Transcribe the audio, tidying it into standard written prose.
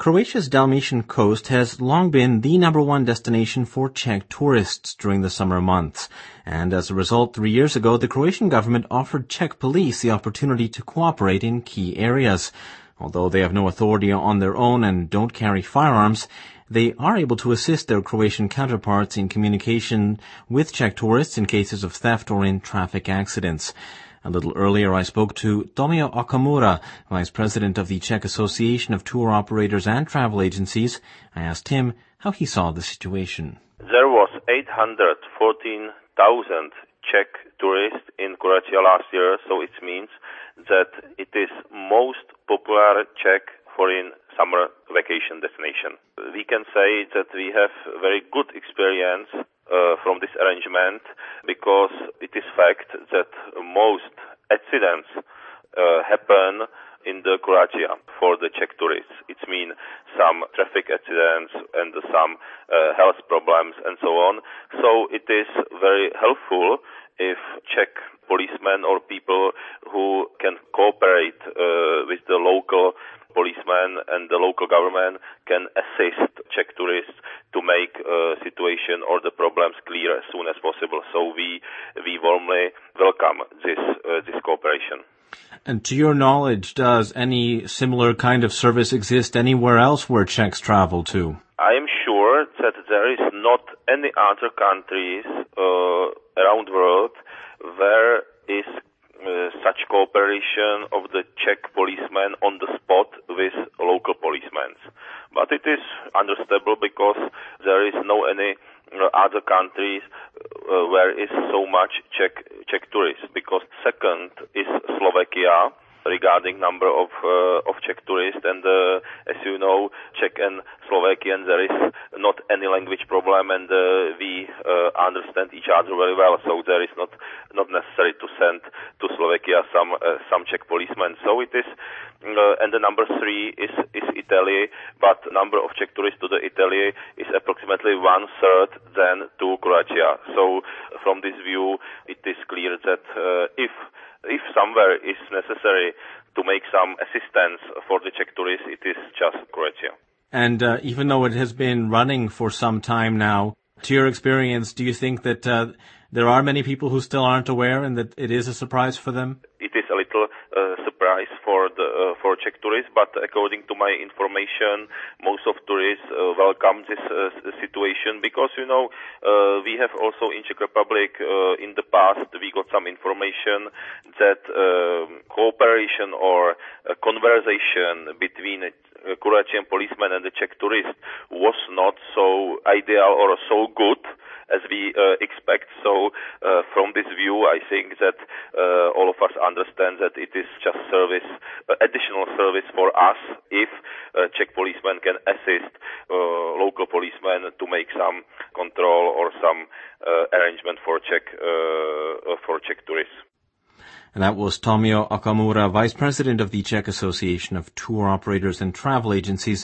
Croatia's Dalmatian coast has long been the number one destination for Czech tourists during the summer months. And as a result, 3 years ago, the Croatian government offered Czech police the opportunity to cooperate in key areas. Although they have no authority on their own and don't carry firearms, they are able to assist their Croatian counterparts in communication with Czech tourists in cases of theft or in traffic accidents. A little earlier, I spoke to Tomio Okamura, Vice President of the Czech Association of Tour Operators and Travel Agencies. I asked him how he saw the situation. There was 814,000 Czech tourists in Croatia last year, so it means that it is most popular Czech foreign summer vacation destination. We can say that we have very good experience from this arrangement because it is fact that most accidents happen in the Croatia for the Czech tourists. It means some traffic accidents and some health problems and so on. So it is very helpful if Czech policemen or people who can cooperate with the local policemen and the local government can assist Czech tourists to make situation or the problems clear as soon as possible. So we warmly welcome this cooperation. And to your knowledge, does any similar kind of service exist anywhere else where Czechs travel to? I am sure that there is not any other countries around the world where is such cooperation of the Czech policemen on the spot with local policemen. But it is understandable because there is no any other countries where is so much Czech tourists. Because second is Slovakia regarding number of Czech tourists, and as you know, Czech and Slovakian there is not any language problem, and we understand each other very well. So there is not necessary to send to Slovakia some Czech policemen. So it is, and the number 3 is Italy, but number of Czech tourists to the Italy is approximately 1/3 than to Croatia. So from this view, it is clear that if somewhere is necessary to make some assistance for the Czech tourists, it is just Croatia. And even though it has been running for some time now, to your experience, do you think that there are many people who still aren't aware and that it is a surprise for them? It is a little surprise for Czech tourists, but according to my information, most of tourists welcome this situation because, you know, we have also in Czech Republic in the past we got some information that cooperation or conversation between Croatian policemen and the Czech tourists was not so ideal or so good as we expect. So from this view, I think that all of us understand that it is just service, additional service for us if Czech policemen can assist local policemen to make some control or some arrangement for Czech tourists. And that was Tomio Okamura, Vice President of the Czech Association of Tour Operators and Travel Agencies,